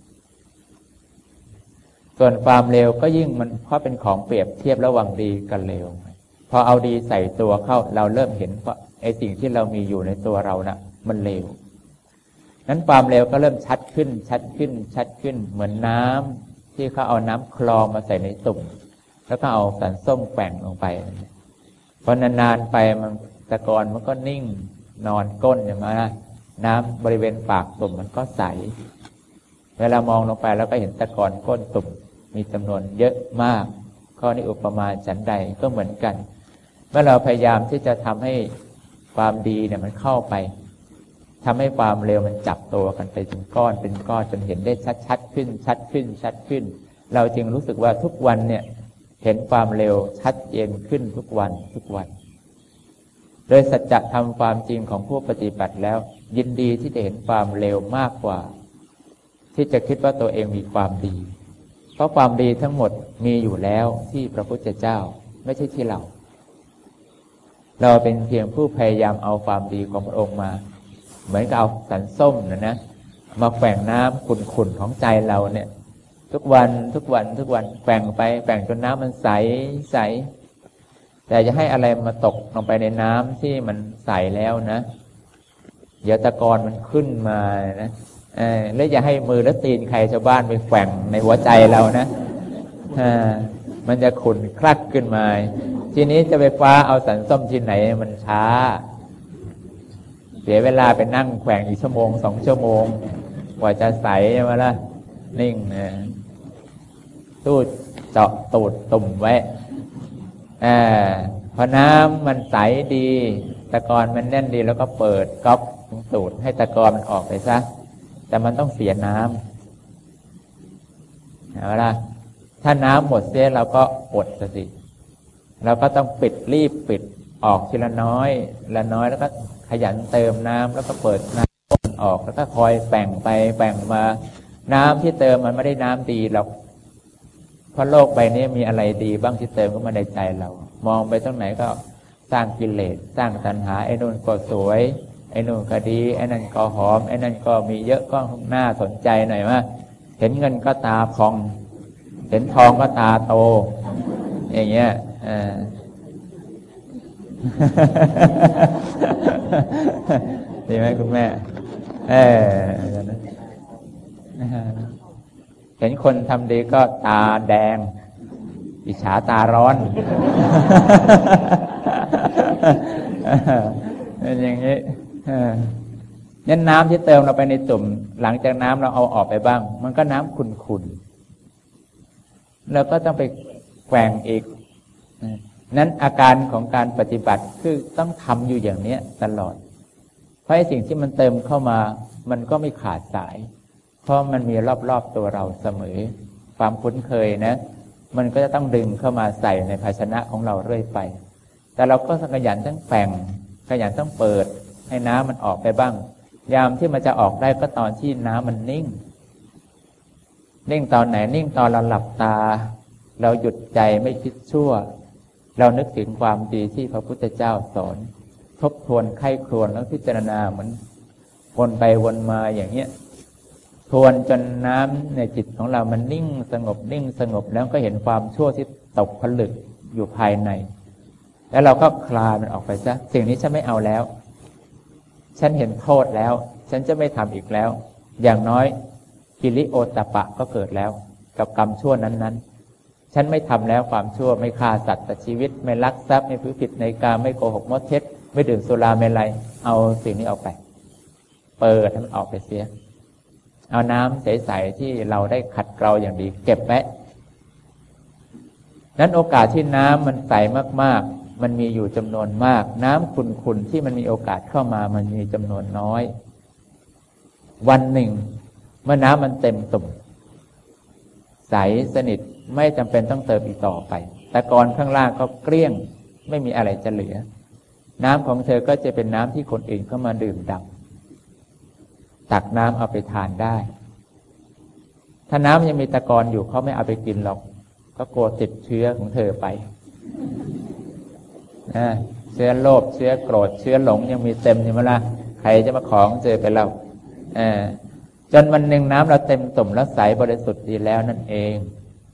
ส่วนความเลวก็ยิ่งมันเพราะเป็นของเปรียบเทียบระหว่างดีกับเลวพอเอาดีใส่ตัวเข้าเราเริ่มเห็นว่าไอ้สิ่งที่เรามีอยู่ในตัวเรานะ่ะมันเลวนั้นความเลวก็เริ่มชัดขึ้นชัดขึ้นชัดขึ้นเหมือนน้ำที่เขาเอาน้ำคลองมาใส่ในตุ่มแล้วก็เอาสันส้มแกว่งลงไปพอนานๆไปมันตะกอนมันก็นิ่งนอนก้นอย่างนี้นะน้ำบริเวณปากตุ่มมันก็ใสเวลามองลงไปแล้วก็เห็นตะกอนก้นตุ่มมีจำนวนเยอะมากข้อนี้อุปมาฉันใดก็เหมือนกันเมื่อเราพยายามที่จะทำให้ความดีเนี่ยมันเข้าไปทำให้ความเลวมันจับตัวกันไปเป็นก้อนเป็นก้อนจนเห็นได้ชัดๆขึ้นชัดขึ้นชัดขึ้นเราจึงรู้สึกว่าทุกวันเนี่ยเห็นความเลวชัดเจนขึ้นทุกวันทุกวันโดยสัจธรรมความจริงของผู้ปฏิบัติแล้วยินดีที่จะเห็นความเลวมากกว่าที่จะคิดว่าตัวเองมีความดีเพราะความดีทั้งหมดมีอยู่แล้วที่พระพุทธเจ้าไม่ใช่ที่เราเราเป็นเพียงผู้พยายามเอาความดีของพระองค์มาเหมือนกับเอาสันส้มนะนะมาแฝงน้ำขุ่นๆของใจเราเนี่ยทุกวันทุกวันทุกวันแฝงไปแฝงจนน้ำมันใสใสแต่จะให้อะไรมาตกลงไปในน้ำที่มันใสแล้วนะเดี๋ยวตะกอนมันขึ้นมานะเออแล้วอย่าให้มือและตีนใครชาวบ้านไปแฝงในหัวใจเรานะอ่ามันจะขุ่นคลักขึ้นมาทีนี้จะไปฟ้าเอาสันส้มที่ไหนมันช้าเสียเวลาไปนั่งแขว่งอีกชั่วโมงสองชั่วโมงกว่าจะใสมาละนิ่งนะตูดเจาะตูดตุ่มไว้อ่าพอน้ำมันใสดีตะกอนมันแน่นดีแล้วก็เปิดก๊อกตูดให้ตะกอนมันออกไปซะแต่มันต้องเสียน้ำเอาล่ะถ้าน้ำหมดเสียเราก็อดสิเราก็ต้องปิดรีบปิดออกทีละน้อยละน้อยแล้วก็ขยันเติมน้ำแล้วก็เปิดน้ำออกแล้วก็คอยแบ่งไปแบ่งมาน้ำที่เติมมันไม่ได้น้ำดีหรอกเพราะโลกใบนี้มีอะไรดีบ้างที่เติมเข้ามาในใจเรามองไปตรงไหนก็สร้างกิเลสสร้างตัณหาไอ้นู่นก็สวยไอ้นู่นก็ดีไอ้นั่นก็หอมไอ้นั่นก็มีเยอะก็น่าสนใจหน่อยว่าเห็นเงินก็ตาพองเห็นทองก็ตาโตอย่างเงี้ยอ่าดีไหมคุณแม่เออเห็นคนทำดีก็ตาแดงอิจฉาตาร้อนเป็นอย่างนี้ยันน้ำที่เติมเราไปในตุ่มหลังจากน้ำเราเอาออกไปบ้างมันก็น้ำขุ่นๆแล้วก็ต้องไปแกว่งอีกนั้นอาการของการปฏิบัติคือต้องทำอยู่อย่างนี้ตลอดเพราะไอ้สิ่งที่มันเติมเข้ามามันก็ไม่ขาดสายเพราะมันมีรอบๆตัวเราเสมอความคุ้นเคยนะมันก็จะต้องดึงเข้ามาใส่ในภาชนะของเราเรื่อยไปแต่เราก็ขยันทั้งแฝงขยันต้องเปิดให้น้ำมันออกไปบ้างยามที่มันจะออกได้ก็ตอนที่น้ำมันนิ่งนิ่งตอนไหนนิ่งตอนเราหลับตาเราหยุดใจไม่คิดชั่วเรานึกถึงความดีที่พระพุทธเจ้าสอนทบทวนไข้ครวญแล้วพิจารณาเหมือนวนไปวนมาอย่างเงี้ยทวนจนน้ำในจิตของเรามันนิ่งสงบนิ่งสงบแล้วก็เห็นความชั่วที่ตกผลึกอยู่ภายในแล้วเราก็คลายมันออกไปซะสิ่งนี้ฉันไม่เอาแล้วฉันเห็นโทษแล้วฉันจะไม่ทำอีกแล้วอย่างน้อยกิริโอตตัปปะก็เกิดแล้วกับกรรมชั่วนั้นๆฉันไม่ทำแล้วความชั่วไม่ฆ่าสัตว์ตัดชีวิตไม่ลักทรัพย์ไม่พูดผิดในกามไม่โกหกมดเท็จไม่ดื่มสุราเมลัยเอาสิ่งนี้ออกไปเปิดให้มันออกไปเสียเอาน้ำใสๆที่เราได้ขัดเกลาอย่างดีเก็บไว้นั้นโอกาสที่น้ำมันใสมากๆมันมีอยู่จำนวนมากน้ำขุ่นๆที่มันมีโอกาสเข้ามามันมีจำนวนน้อยวันหนึ่งเมื่อน้ำมันเต็มตุ่มใสสนิทไม่จำเป็นต้องเติมอีกต่อไปแต่ก่อนข้างล่างก็เกลี้ยงไม่มีอะไรจะเหลือน้ำของเธอก็จะเป็นน้ำที่คนอื่นเข้ามาดื่มด่ำตักน้ำเอาไปทานได้ถ้าน้ำยังมีตะกอนอยู่เขาไม่เอาไปกินหรอกก็กลัวติดเชื้อของเธอไปนะเชื้อโลภเชื้อโกรธเชื้อหลงยังมีเต็มอยู่มั้ยล่ะใครจะมาของเจอไปเราเออจนวันหนึ่งน้ำเราเต็มตุ่มแล้วใสบริสุทธิ์ดีแล้วนั่นเอง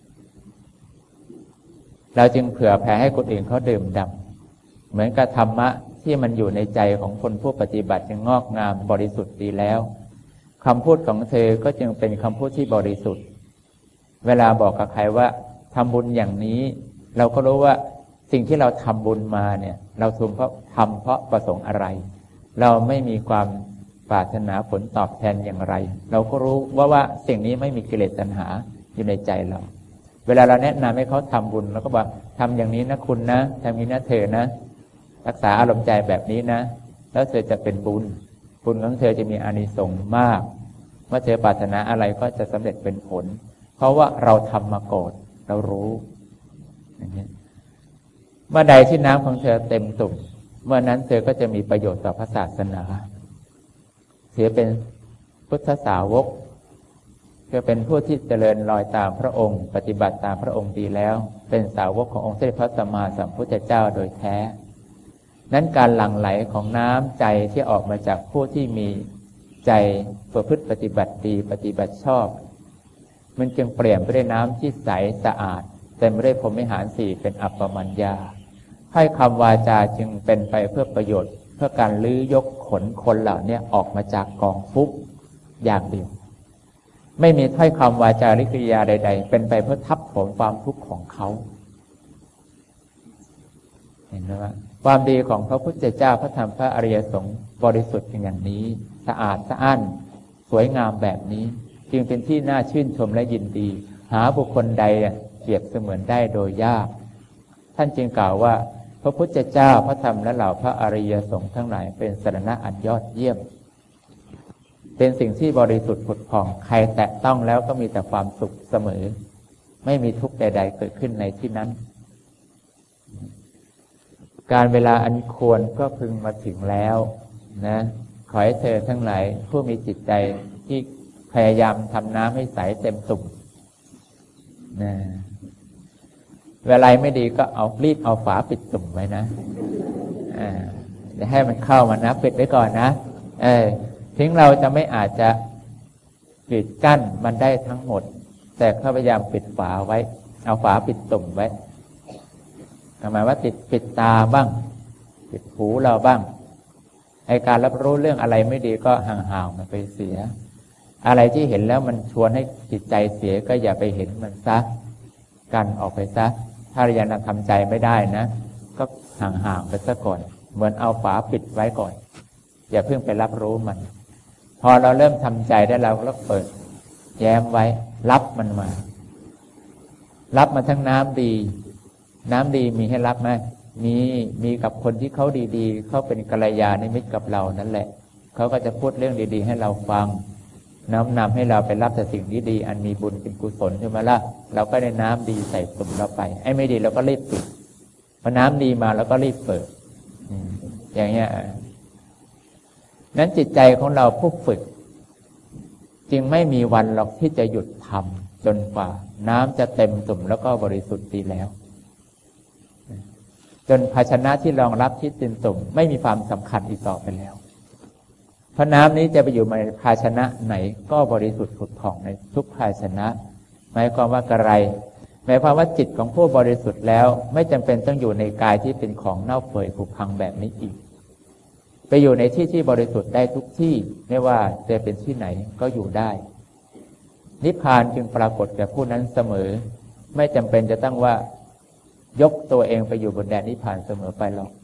เราจึงเผื่อแผ่ให้คนอื่นเขาดื่มด่ำเหมือนกับธรรมะที่มันอยู่ในใจของคนผู้ปฏิบัติจึงงอกงามบริสุทธิ์ดีแล้วคำพูดของเธอก็จึงเป็นคำพูดที่บริสุทธิ์เวลาบอกกับใครว่าทำบุญอย่างนี้เราก็รู้ว่าสิ่งที่เราทำบุญมาเนี่ยเราทำเพราะทำเพราะประสงค์อะไรเราไม่มีความปรารถนาผลตอบแทนอย่างไรเราก็รู้ว่าว่าสิ่งนี้ไม่มีกิเลสตัณหาอยู่ในใจเราเวลาเราแนะนำให้เขาทำบุญเราก็บอกทำอย่างนี้นะคุณนะทำอย่างนี้นะเธอนะรักษาอารมณ์ใจแบบนี้นะแล้วเธอจะเป็นบุญบุญของเธอจะมีอานิสงส์มากเมื่อเธอปรารถนาอะไรก็จะสำเร็จเป็นผลเพราะว่าเราทำมาก่อนเรารู้อย่างนี้เมื่อใดที่น้ำของเธอเต็มตุ่มเมื่อนั้นเธอก็จะมีประโยชน์ต่อพระศาสนาถือเป็นพุทธสาวกคือเป็นผู้ที่เจริญรอยตามพระองค์ปฏิบัติตามพระองค์ดีแล้วเป็นสาวกขององค์สมเด็จพระสัมมาสัมพุทธเจ้าโดยแท้นั้นการหลั่งไหลของน้ำใจที่ออกมาจากผู้ที่มีใจประพฤติปฏิบัติดีปฏิบัติชอบมันจึงเปลี่ยนไปด้วยน้ำที่ใสสะอาดเต็มไปด้วยพรหมวิหารสี่เป็นอัปปมัญญาให้คำวาจาจึงเป็นไปเพื่อประโยชน์เพื่อการลื้อยกขนคนเหล่านี้ออกมาจากกองทุกข์อย่างเดียวไม่มีถ้อยคำวาจาหรือกริยาใดๆเป็นไปเพื่อทับถมความทุกข์ของเขาเห็นไหมว่าความดีของพระพุทธเจ้าพระธรรมพระอริยสงฆ์บริสุทธิ์อย่างนี้สะอาดสะอ้านสวยงามแบบนี้จึงเป็นที่น่าชื่นชมและยินดีหาบุคคลใดเปรียบเสมือนได้โดยยากท่านจึงกล่าวว่าพระพุทธเจ้าพระธรรมและเหล่าพระอริยสงฆ์ทั้งหลายเป็นสรณะอันยอดเยี่ยมเป็นสิ่งที่บริสุทธิ์ผุดผ่องใครแตะต้องแล้วก็มีแต่ความสุขเสมอไม่มีทุกข์ใดๆเกิดขึ้นในที่นั้นการเวลาอันควรก็พึงมาถึงแล้วนะขอให้เธอทั้งหลายผู้มีจิตใจที่พยายามทำน้ำให้ใสเต็มตุ่มนะเวลาไม่ดีก็เอารีบเอาฝาปิดตุ่มไว้นะอ่าจะให้มันเข้ามานะปิดไว้ก่อนนะเออถึงเราจะไม่อาจจะปิดกั้นมันได้ทั้งหมดแต่พยายามปิดฝาไว้เอาฝาปิดตุ่มไว้หมายว่าติดปิดตาบ้างปิดหูเราบ้างไอการรับรู้เรื่องอะไรไม่ดีก็ห่างๆมันไปเสียอะไรที่เห็นแล้วมันชวนให้จิตใจเสียก็อย่าไปเห็นมันซะกันออกไปซะถ้าเรายังทำใจไม่ได้นะก็ห่างๆไปซะก่อนเหมือนเอาฝาปิดไว้ก่อนอย่าเพิ่งไปรับรู้มันพอเราเริ่มทำใจได้เราก็เปิดแย้มไว้รับมันมารับมาทั้งน้ำดีน้ำดีมีให้รับไหมมีมีกับคนที่เขาดีๆเขาเป็นกัลยาณมิตรกับเรานั่นแหละเขาก็จะพูดเรื่องดีๆให้เราฟังน้อมนำให้เราไปรับแต่สิ่งดีๆอันมีบุญเป็นกุศลใช่ไหมล่ะเราก็ได้น้ำดีใส่ตุ่มเราไปไอ้ไม่ดีเราก็รีบปิดพอน้ำดีมาเราก็รีบเปิดอย่างเงี้ยนั้นจิตใจของเราผู้ฝึกจึงไม่มีวันหรอกที่จะหยุดทำจนกว่าน้ำจะเต็มตุ่มแล้วก็บริสุทธิ์ดีแล้วจนภาชนะที่รองรับที่เต็มตุ่มไม่มีความสำคัญอีกต่อไปแล้วเพราะน้ำนี้จะไปอยู่ในภาชนะไหนก็บริสุทธิ์ผุดผ่องในทุกภาชนะหมายความว่ากระไรหมายความว่าจิตของผู้บริสุทธิ์แล้วไม่จำเป็นต้องอยู่ในกายที่เป็นของเน่าเปื่อยผุพังแบบนี้อีกไปอยู่ในที่ที่บริสุทธิ์ได้ทุกที่ไม่ว่าจะเป็นที่ไหนก็อยู่ได้นิพพานจึงปรากฏแก่ผู้นั้นเสมอไม่จำเป็นจะต้องว่ายกตัวเองไปอยู่บนแดนนิพพานเสมอไปหรอก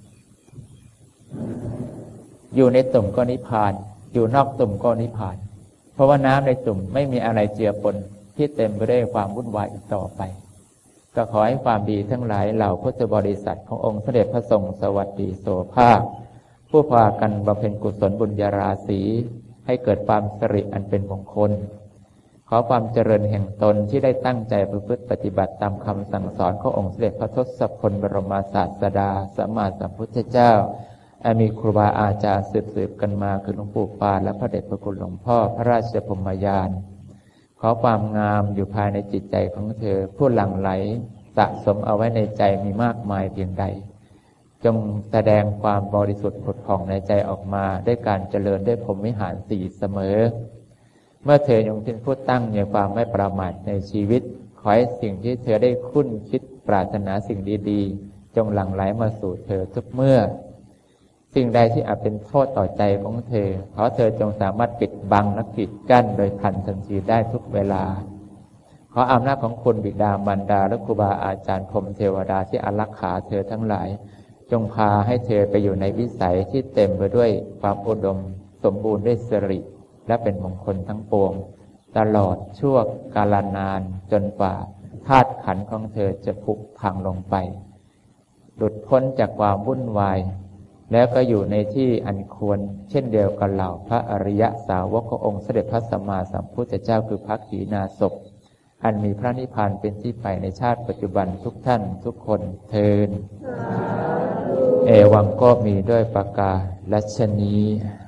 อยู่ในตุ่มก็นิพพานอยู่นอกตุ่มก็นิพพานเพราะว่าน้ำในตุ่มไม่มีอะไรเจือปนที่เต็มไปด้วยความวุ่นวายอีกต่อไปก็ขอให้ความดีทั้งหลายเหล่าพุทธบริษัทขององค์สมเด็จพระทรงสวัสดิโสภาคผู้พากันบำเพ็ญกุศลบุญญาราศีให้เกิดความสิริอันเป็นมงคลขอความเจริญแห่งตนที่ได้ตั้งใจประพฤติปฏิบัติตามคำสั่งสอนขององค์สมเด็จพระทศพลบรมศาสดาสัมมาสัมพุทธเจ้ามีครูบาอาจารย์สืบๆกันมาคือหลวงปู่ปานและพระเดชพระคุณหลวงพ่อพระราชพรหมยานขอความงามอยู่ภายในจิตใจของเธอผู้หลั่งไหลสะสมเอาไว้ในใจมีมากมายเพียงใดจงแสดงความบริสุทธิ์ผุดผ่องในใจออกมาด้วยการเจริญด้วยพรหมวิหารสี่เสมอเมื่อเธอยังเป็นผู้ตั้งในความไม่ประมาทในชีวิตขอให้สิ่งที่เธอได้คุ้นคิดปรารถนาสิ่งดีๆจงหลั่งไหลมาสู่เธอทุกเมื่อสิ่งใดที่อาจเป็นโทษต่อใจของเธอขอเธอจงสามารถปิดบังและปิดกั้นโดยทันทันทีได้ทุกเวลาขออำนาจของคุณบิดามารดาและครูบาอาจารย์พรหมเทวดาที่อารักขาเธอทั้งหลายจงพาให้เธอไปอยู่ในวิสัยที่เต็มไปด้วยความอุดมสมบูรณ์ด้วยสิริและเป็นมงคลทั้งปวงตลอดชั่วกาลนานจนกว่าธาตุขันธ์ของเธอจะผุพังลงไปหลุดพ้นจากความวุ่นวายแล้วก็อยู่ในที่อันควรเช่นเดียวกับเหล่าพระอริยสาวกขององค์เสด็จพระสัมมาสัมพุทธเจ้าคือพระขีณาสพอันมีพระนิพพานเป็นที่ไปในชาติปัจจุบันทุกท่านทุกคนเทินเอวังก็มีด้วยประกาศฉนี้